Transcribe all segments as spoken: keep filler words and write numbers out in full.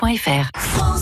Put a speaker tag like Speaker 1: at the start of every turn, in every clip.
Speaker 1: point f r.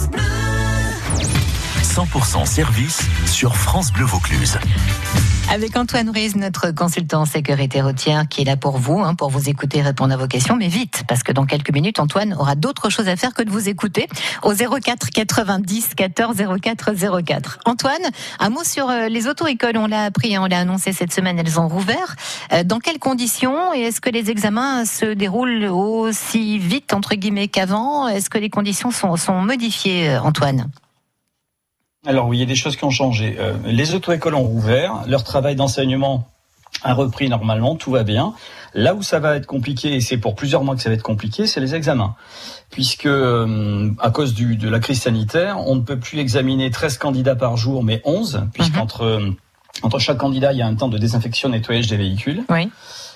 Speaker 1: cent pour cent service sur France Bleu Vaucluse.
Speaker 2: Avec Antoine Ruiz, notre consultant en sécurité routière, qui est là pour vous, hein, pour vous écouter et répondre à vos questions, mais vite, parce que dans quelques minutes, Antoine aura d'autres choses à faire que de vous écouter au zéro quatre quatre-vingt-dix quatorze zéro quatre zéro quatre. Antoine, un mot sur les auto-écoles, on l'a appris, on l'a annoncé cette semaine, elles ont rouvert. Dans quelles conditions et est-ce que les examens se déroulent aussi vite, entre guillemets, qu'avant ? Est-ce que les conditions sont, sont modifiées, Antoine ?
Speaker 3: Alors oui, il y a des choses qui ont changé. Euh, les auto-écoles ont rouvert, leur travail d'enseignement a repris normalement, tout va bien. Là où ça va être compliqué, et c'est pour plusieurs mois que ça va être compliqué, c'est les examens. Puisque euh, à cause du, de la crise sanitaire, on ne peut plus examiner treize candidats par jour, mais onze, puisqu'entre euh, entre chaque candidat, il y a un temps de désinfection, nettoyage des véhicules.
Speaker 2: Oui.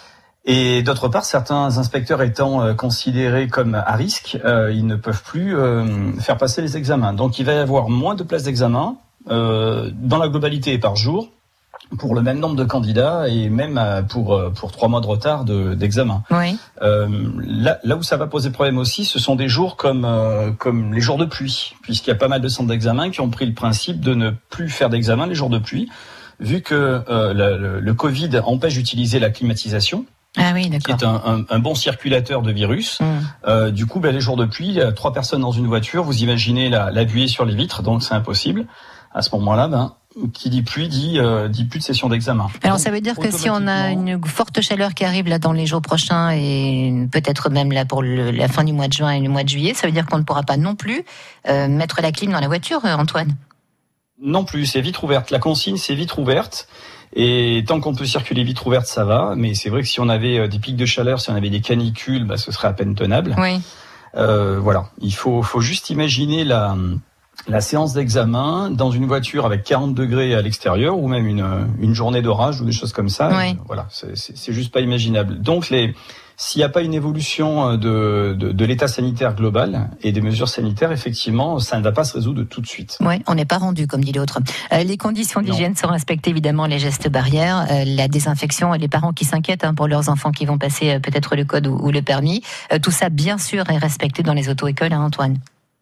Speaker 3: Et d'autre part, certains inspecteurs étant euh, considérés comme à risque, euh, ils ne peuvent plus euh, faire passer les examens. Donc il va y avoir moins de places d'examen euh, dans la globalité par jour pour le même nombre de candidats et même euh, pour pour trois mois de retard de, d'examen.
Speaker 2: Oui.
Speaker 3: Euh, là, là où ça va poser problème aussi, ce sont des jours comme euh, comme les jours de pluie, puisqu'il y a pas mal de centres d'examen qui ont pris le principe de ne plus faire d'examen les jours de pluie, vu que euh, le, le, le Covid empêche d'utiliser la climatisation.
Speaker 2: Ah oui, d'accord.
Speaker 3: Qui est un, un, un bon circulateur de virus. Mmh. Euh, du coup, ben, les jours de pluie, il y a trois personnes dans une voiture, vous imaginez la, la buée sur les vitres, donc c'est impossible. À ce moment-là, ben, qui dit pluie dit, euh, dit plus de session d'examen.
Speaker 2: Alors
Speaker 3: donc,
Speaker 2: ça veut dire que si on a une forte chaleur qui arrive là dans les jours prochains et peut-être même là pour le, la fin du mois de juin et le mois de juillet, ça veut dire qu'on ne pourra pas non plus euh, mettre la clim dans la voiture, Antoine ?
Speaker 3: Non plus, c'est vitre ouverte. La consigne, c'est vitre ouverte. Et tant qu'on peut circuler vitre ouverte, ça va. Mais c'est vrai que si on avait des pics de chaleur, si on avait des canicules, bah, ce serait à peine tenable.
Speaker 2: Oui.
Speaker 3: Euh, voilà. Il faut, faut juste imaginer la, la séance d'examen dans une voiture avec quarante degrés à l'extérieur ou même une, une journée d'orage ou des choses comme ça.
Speaker 2: Oui.
Speaker 3: Voilà. C'est, c'est, c'est juste pas imaginable. Donc les, s'il n'y a pas une évolution de, de, de l'état sanitaire global et des mesures sanitaires, effectivement, ça ne va pas se résoudre tout de suite.
Speaker 2: Oui, on n'est pas rendu, comme dit l'autre. Euh, les conditions d'hygiène non. sont respectées, évidemment, les gestes barrières, euh, la désinfection, et les parents qui s'inquiètent hein, pour leurs enfants qui vont passer euh, peut-être le code ou, ou le permis. Euh, tout ça, bien sûr, est respecté dans les auto-écoles, hein, Antoine.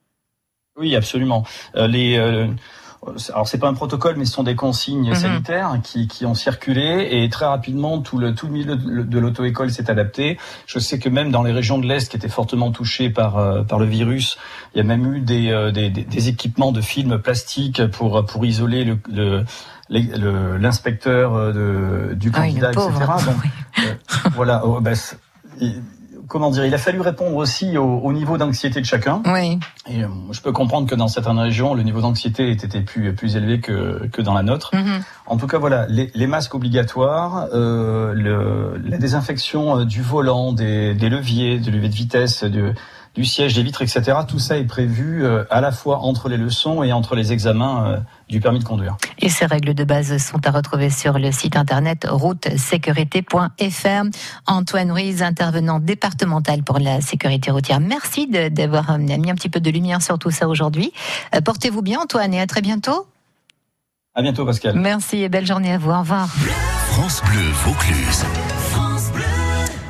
Speaker 3: Oui, absolument. Euh, les... Euh... Alors c'est pas un protocole, mais ce sont des consignes mmh. sanitaires qui, qui ont circulé et très rapidement tout le tout le milieu de l'auto-école s'est adapté. Je sais que même dans les régions de l'Est qui étaient fortement touchées par euh, par le virus, il y a même eu des euh, des, des équipements de films plastiques pour pour isoler le, le Le, l'inspecteur de, du candidat,
Speaker 2: ah oui,
Speaker 3: et cetera. Donc, euh, voilà. Oh, ben, comment dire, il a fallu répondre aussi au, au niveau d'anxiété de chacun.
Speaker 2: Oui.
Speaker 3: Et euh, je peux comprendre que dans certaines régions, le niveau d'anxiété était plus plus élevé que que dans la nôtre. Mm-hmm. En tout cas, voilà, les, les masques obligatoires, euh, le, la désinfection du volant, des, des leviers, du levier de vitesse, de, du siège, des vitres, et cetera. Tout ça est prévu euh, à la fois entre les leçons et entre les examens euh, du permis de conduire.
Speaker 2: Et ces règles de base sont à retrouver sur le site internet route sécurité point f r. Antoine Ruiz, intervenant départemental pour la sécurité routière. Merci de, d'avoir mis un petit peu de lumière sur tout ça aujourd'hui. Euh, portez-vous bien, Antoine, et à très bientôt.
Speaker 3: À bientôt, Pascal.
Speaker 2: Merci et belle journée à vous. Au revoir.
Speaker 1: France Bleu Vaucluse.